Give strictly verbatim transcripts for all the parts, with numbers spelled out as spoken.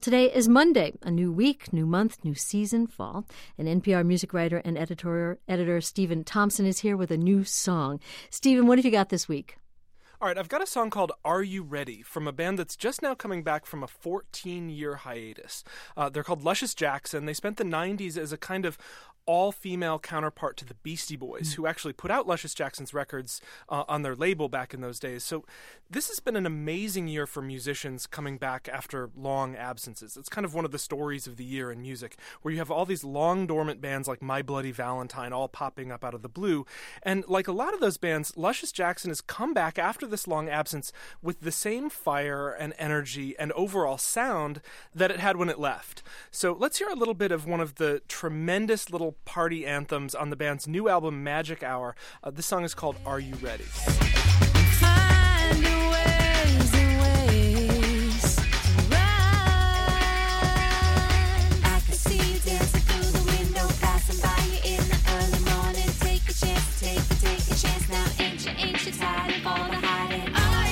Today is Monday, a new week, new month, new season, fall. And N P R music writer and editor, editor Stephen Thompson is here with a new song. Stephen, what have you got this week? All right, I've got a song called Are You Ready from a band that's just now coming back from a fourteen-year hiatus. Uh, they're called Luscious Jackson. They spent the nineties as a kind of all-female counterpart to the Beastie Boys, mm. who actually put out Luscious Jackson's records uh, on their label back in those days. So this has been an amazing year for musicians coming back after long absences. It's kind of one of the stories of the year in music, where you have all these long dormant bands like My Bloody Valentine all popping up out of the blue. And like a lot of those bands, Luscious Jackson has come back after this long absence with the same fire and energy and overall sound that it had when it left. So let's hear a little bit of one of the tremendous little party anthems on the band's new album, Magic Hour. Uh, this song is called Are You Ready? Find your ways and ways to ride. I can see you dancing through the window, passing by you in the early morning. Take a chance, take a, take a chance now. Ain't you, ain't you tired of all the hiding? Are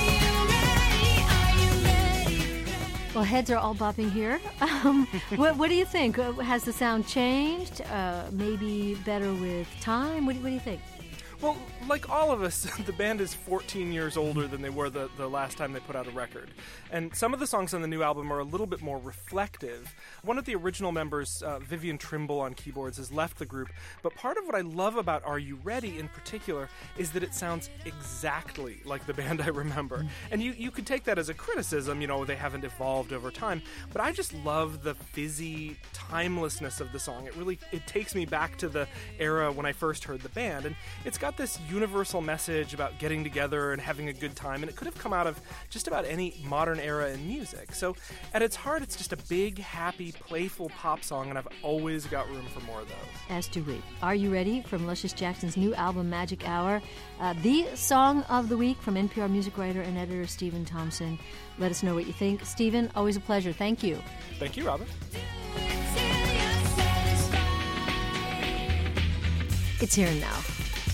you ready? Are you ready? ready? Well, heads are all bopping here. Um, what, what do you think? Uh, Has the sound changed? Uh, maybe better with time? What do, what do you think? Well, like all of us, the band is fourteen years older than they were the, the last time they put out a record. And some of the songs on the new album are a little bit more reflective. One of the original members, uh, Vivian Trimble on keyboards, has left the group. But part of what I love about Are You Ready in particular is that it sounds exactly like the band I remember. And you, you could take that as a criticism, you know, they haven't evolved over time. But I just love the fizzy timelessness of the song. It really, it takes me back to the era when I first heard the band. And it's got this universal message about getting together and having a good time, and it could have come out of just about any modern era in music. So at its heart, it's just a big, happy, playful pop song, and I've always got room for more of those. As do we. Are You Ready? From Luscious Jackson's new album, Magic Hour. Uh, the song of the week from N P R music writer and editor Stephen Thompson. Let us know what you think. Stephen, always a pleasure. Thank you. Thank you, Robin. It's Here and Now.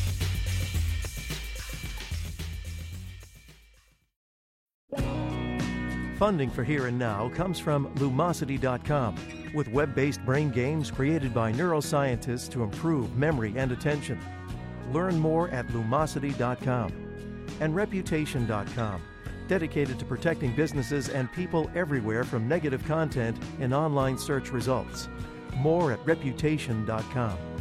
Funding for Here and Now comes from Lumosity dot com, with web-based brain games created by neuroscientists to improve memory and attention. Learn more at Lumosity dot com. And Reputation dot com, dedicated to protecting businesses and people everywhere from negative content in online search results. More at Reputation dot com.